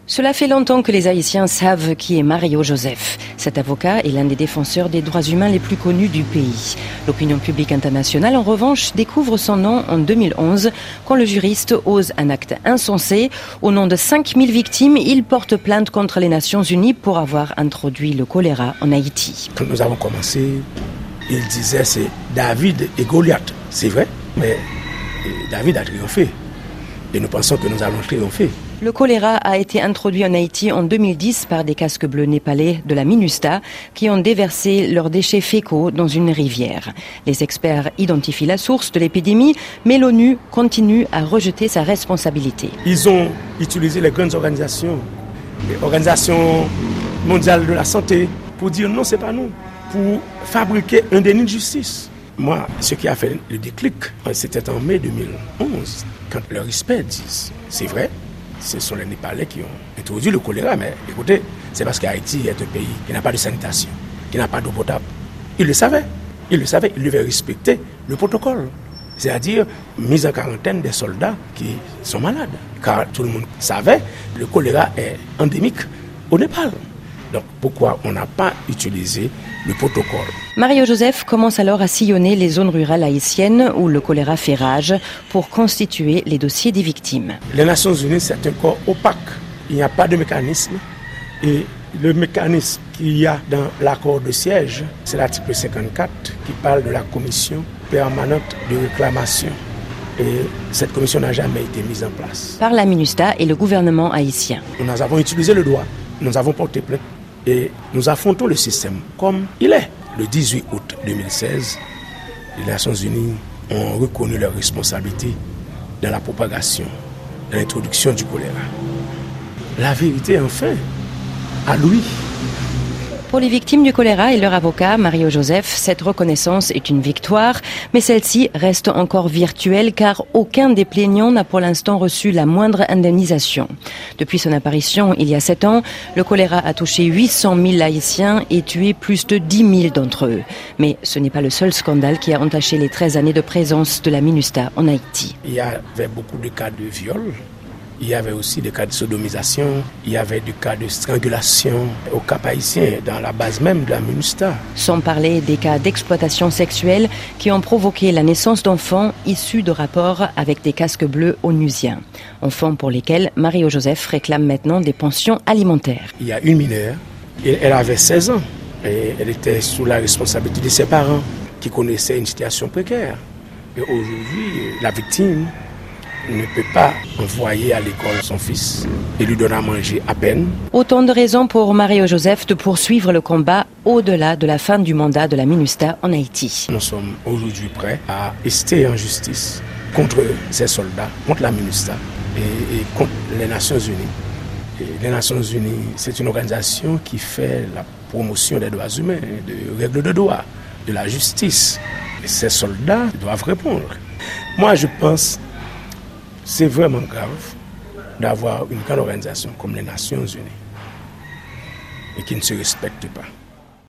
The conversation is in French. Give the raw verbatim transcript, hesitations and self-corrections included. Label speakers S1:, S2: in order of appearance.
S1: Cela fait longtemps que les Haïtiens savent qui est Mario Joseph. Cet avocat est l'un des défenseurs des droits humains les plus connus du pays. L'opinion publique internationale, en revanche, découvre son nom en deux mille onze, quand le juriste ose un acte insensé. Au nom de cinq mille victimes, il porte plainte contre les Nations Unies pour avoir introduit le choléra en Haïti.
S2: Quand nous avons commencé, il disait c'est David et Goliath. C'est vrai, mais David a triomphé. Et nous pensons que nous allons triompher.
S1: Le choléra a été introduit en Haïti en deux mille dix par des casques bleus népalais de la MINUSTAH qui ont déversé leurs déchets fécaux dans une rivière. Les experts identifient la source de l'épidémie, mais l'ONU continue à rejeter sa responsabilité.
S2: Ils ont utilisé les grandes organisations, les organisations mondiales de la santé, pour dire non, c'est pas nous, pour fabriquer un déni de justice. Moi, ce qui a fait le déclic, c'était en mai deux mille onze, quand le respect disent, c'est vrai, ce sont les Népalais qui ont introduit le choléra, mais écoutez, c'est parce qu'Haïti est un pays qui n'a pas de sanitation, qui n'a pas d'eau potable. Ils le savaient, ils le savaient, ils devaient respecter le protocole, c'est-à-dire mise en quarantaine des soldats qui sont malades. Car tout le monde savait, le choléra est endémique au Népal. Donc pourquoi on n'a pas utilisé le protocole?
S1: Mario Joseph commence alors à sillonner les zones rurales haïtiennes où le choléra fait rage pour constituer les dossiers des victimes.
S2: Les Nations Unies, c'est un corps opaque. Il n'y a pas de mécanisme. Et le mécanisme qu'il y a dans l'accord de siège, c'est l'article cinquante-quatre qui parle de la commission permanente de réclamation. Et cette commission n'a jamais été mise en place.
S1: Par la MINUSTAH et le gouvernement haïtien.
S2: Nous avons utilisé le droit. Nous avons porté plainte. Et nous affrontons le système comme il est. Le dix-huit août deux mille seize, les Nations Unies ont reconnu leur responsabilité dans la propagation, dans l'introduction du choléra. La vérité, enfin, à lui.
S1: Pour les victimes du choléra et leur avocat, Mario Joseph, cette reconnaissance est une victoire, mais celle-ci reste encore virtuelle car aucun des plaignants n'a pour l'instant reçu la moindre indemnisation. Depuis son apparition il y a sept ans, le choléra a touché huit cent mille Haïtiens et tué plus de dix mille d'entre eux. Mais ce n'est pas le seul scandale qui a entaché les treize années de présence de la MINUSTAH en Haïti.
S2: Il y avait beaucoup de cas de viol. Il y avait aussi des cas de sodomisation, il y avait des cas de strangulation au Cap haïtien, dans la base même de la MINUSTAH.
S1: Sans parler des cas d'exploitation sexuelle qui ont provoqué la naissance d'enfants issus de rapports avec des casques bleus onusiens. Enfants pour lesquels Mario Joseph réclame maintenant des pensions alimentaires.
S2: Il y a une mineure, elle avait seize ans et elle était sous la responsabilité de ses parents qui connaissaient une situation précaire. Et aujourd'hui, la victime ne peut pas envoyer à l'école son fils et lui donner à manger à peine.
S1: Autant de raisons pour Mario Joseph de poursuivre le combat au-delà de la fin du mandat de la MINUSTAH en Haïti.
S2: Nous sommes aujourd'hui prêts à rester en justice contre ces soldats, contre la MINUSTAH et, et contre les Nations Unies. Et les Nations Unies, c'est une organisation qui fait la promotion des droits humains, des règles de droit, de la justice. Et ces soldats doivent répondre. Moi, je pense c'est vraiment grave d'avoir une grande organisation comme les Nations Unies et qui ne se respecte pas.